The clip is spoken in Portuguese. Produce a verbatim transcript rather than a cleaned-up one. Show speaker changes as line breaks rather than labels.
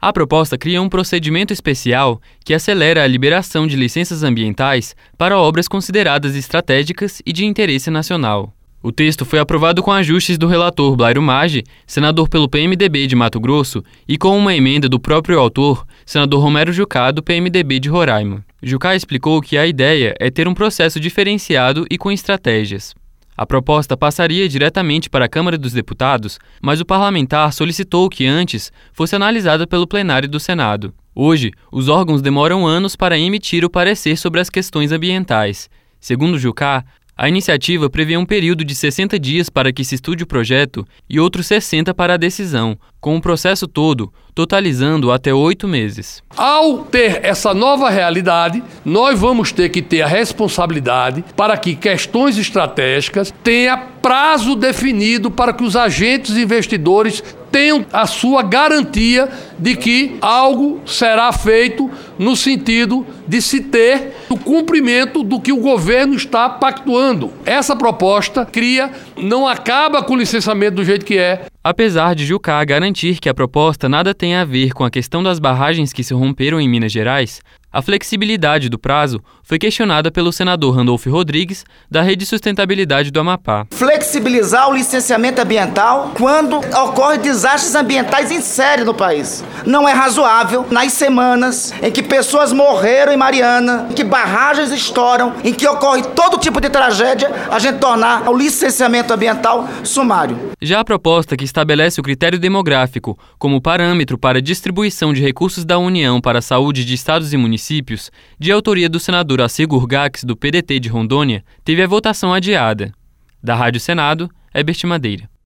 A proposta cria um procedimento especial que acelera a liberação de licenças ambientais para obras consideradas estratégicas e de interesse nacional. O texto foi aprovado com ajustes do relator Blairo Maggi, senador pelo P M D B de Mato Grosso, e com uma emenda do próprio autor, senador Romero Jucá, do P M D B de Roraima. Jucá explicou que a ideia é ter um processo diferenciado e com estratégias. A proposta passaria diretamente para a Câmara dos Deputados, mas o parlamentar solicitou que antes fosse analisada pelo plenário do Senado. Hoje, os órgãos demoram anos para emitir o parecer sobre as questões ambientais. Segundo Jucá, a iniciativa prevê um período de sessenta dias para que se estude o projeto e outros sessenta para a decisão, com o processo todo totalizando até oito meses.
Ao ter essa nova realidade, nós vamos ter que ter a responsabilidade para que questões estratégicas tenham prazo definido para que os agentes investidores tenham a sua garantia de que algo será feito no sentido de se ter o cumprimento do que o governo está pactuando. Essa proposta cria, não acaba com o licenciamento do jeito que é.
Apesar de Jucá garantir que a proposta nada tem a ver com a questão das barragens que se romperam em Minas Gerais, a flexibilidade do prazo foi questionada pelo senador Randolfo Rodrigues, da Rede Sustentabilidade do Amapá.
Flexibilizar o licenciamento ambiental quando ocorrem desastres ambientais em série no país. Não é razoável, nas semanas em que pessoas morreram em Mariana, em que barragens estouram, em que ocorre todo tipo de tragédia, a gente tornar o licenciamento ambiental sumário.
Já a proposta que estabelece o critério demográfico como parâmetro para a distribuição de recursos da União para a saúde de estados e municípios, de autoria do senador Assir Gurgacz, do P D T de Rondônia, teve a votação adiada. Da Rádio Senado, Herbert Madeira.